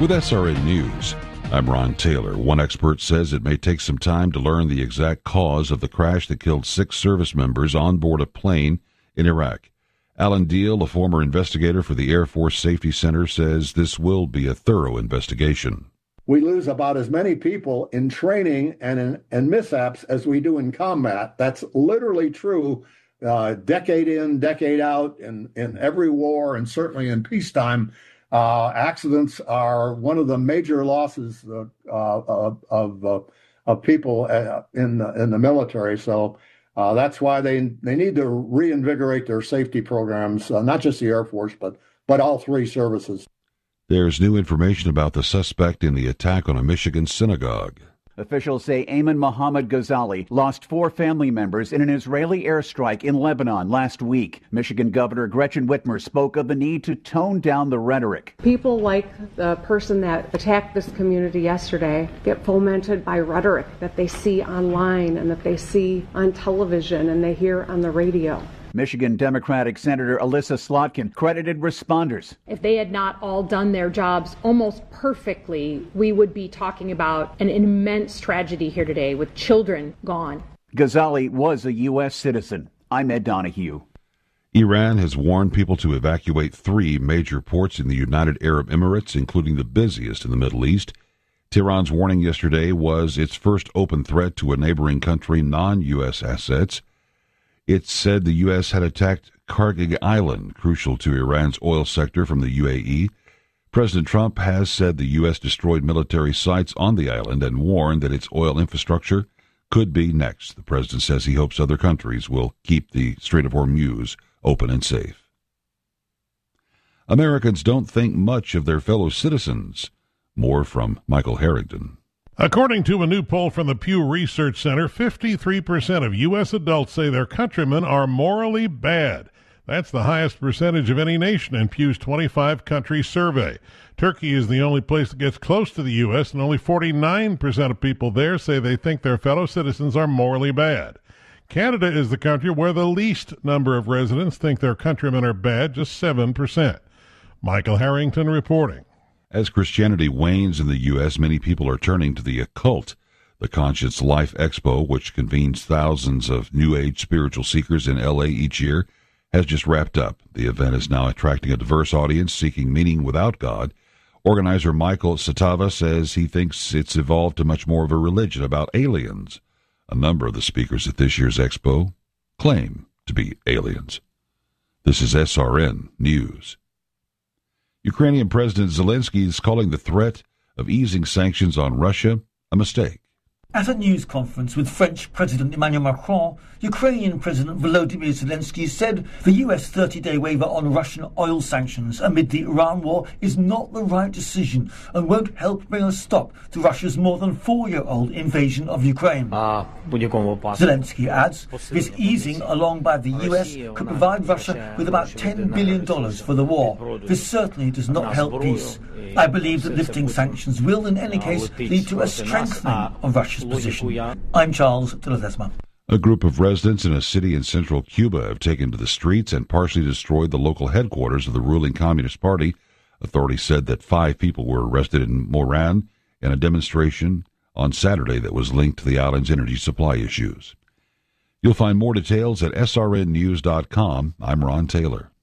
With SRN News, I'm Ron Taylor. One expert says it may take some time to learn the exact cause of the crash that killed 6 service members on board a plane in Iraq. Alan Deal, a former investigator for the Air Force Safety Center, says this will be a thorough investigation. We lose about as many people in training and mishaps as we do in combat. That's literally true decade in, decade out, in every war, and certainly in peacetime. Accidents are one of the major losses of people in the military. So that's why they need to reinvigorate their safety programs, not just the Air Force, but all 3 services. There's new information about the suspect in the attack on a Michigan synagogue. Officials say Ayman Mohammed Ghazali lost 4 family members in an Israeli airstrike in Lebanon last week. Michigan Governor Gretchen Whitmer spoke of the need to tone down the rhetoric. People like the person that attacked this community yesterday get fomented by rhetoric that they see online and that they see on television and they hear on the radio. Michigan Democratic Senator Alyssa Slotkin credited responders. If they had not all done their jobs almost perfectly, we would be talking about an immense tragedy here today with children gone. Ghazali was a U.S. citizen. I'm Ed Donahue. Iran has warned people to evacuate 3 major ports in the United Arab Emirates, including the busiest in the Middle East. Tehran's warning yesterday was its first open threat to a neighboring country, non-U.S. assets. It said the U.S. had attacked Kargil Island, crucial to Iran's oil sector from the UAE. President Trump has said the U.S. destroyed military sites on the island and warned that its oil infrastructure could be next. The president says he hopes other countries will keep the Strait of Hormuz open and safe. Americans don't think much of their fellow citizens. More from Michael Harrington. According to a new poll from the Pew Research Center, 53% of U.S. adults say their countrymen are morally bad. That's the highest percentage of any nation in Pew's 25-country survey. Turkey is the only place that gets close to the U.S., and only 49% of people there say they think their fellow citizens are morally bad. Canada is the country where the least number of residents think their countrymen are bad, just 7%. Michael Harrington reporting. As Christianity wanes in the U.S., many people are turning to the occult. The Conscious Life Expo, which convenes thousands of New Age spiritual seekers in L.A. each year, has just wrapped up. The event is now attracting a diverse audience seeking meaning without God. Organizer Michael Satava says he thinks it's evolved to much more of a religion about aliens. A number of the speakers at this year's expo claim to be aliens. This is SRN News. Ukrainian President Zelensky is calling the threat of easing sanctions on Russia a mistake. At a news conference with French President Emmanuel Macron, Ukrainian President Volodymyr Zelensky said the US 30-day waiver on Russian oil sanctions amid the Iran war is not the right decision and won't help bring a stop to Russia's more than 4-year-old invasion of Ukraine. Zelensky adds this easing along by the US could provide Russia with about $10 billion for the war. This certainly does not help peace. I believe that lifting sanctions will in any case lead to a strengthening of Russia's position. I'm Charles de Ledesma. A group of residents in a city in central Cuba have taken to the streets and partially destroyed the local headquarters of the ruling Communist Party. Authorities said that 5 people were arrested in Moran in a demonstration on Saturday that was linked to the island's energy supply issues. You'll find more details at srnnews.com. I'm Ron Taylor.